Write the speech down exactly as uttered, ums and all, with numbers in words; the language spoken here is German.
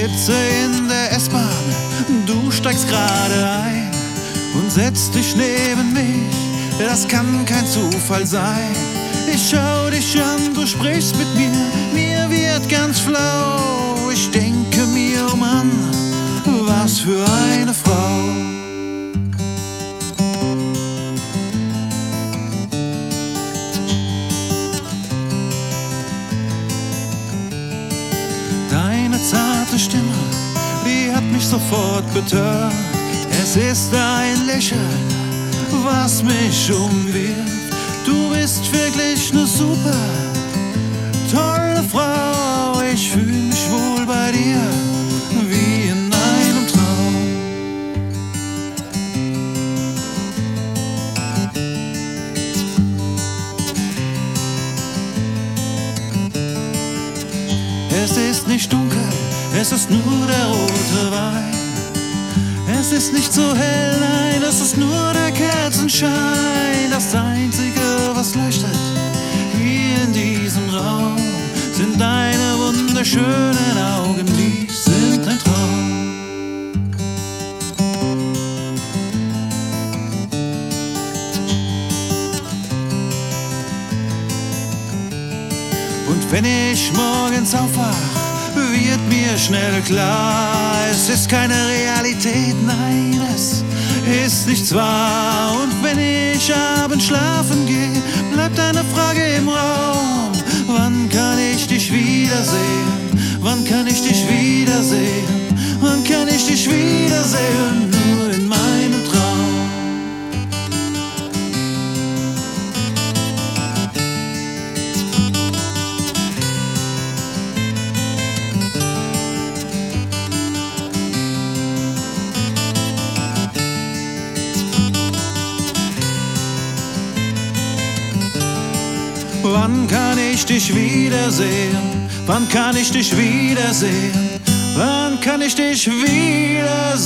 sitze in der S-Bahn, du steigst gerade ein und setzt dich neben mich. Das kann kein Zufall sein. Ich schau dich an, du sprichst mit mir, mir wird ganz flau. Ich denke mir, oh Mann, was für eine Frau. Deine zarte Stimme, die hat mich sofort betört. Es ist ein Lächeln, was mich umwirft. Du bist wirklich ne super tolle Frau. Ich fühl mich wohl bei dir, wie in einem Traum. Es ist nicht dunkel, es ist nur der rote Wein. Es ist nicht so hell, nein, es ist nur der Kerzenschein. Das Einzige, was leuchtet hier in diesem Raum, sind deine wunderschönen Augen, die sind ein Traum. Und wenn ich morgens aufwach, wird mir schnell klar, es ist keine Realität, nein, es ist nichts wahr. Und wenn ich abends schlafen gehe, bleibt eine Frage im Raum: Wann kann ich dich wiedersehen? Wann kann ich dich wiedersehen? Wann kann ich dich wiedersehen? Nur in meinem Traum. Wann kann ich dich wiedersehen? Wann kann ich dich wiedersehen? Wann kann ich dich wiedersehen?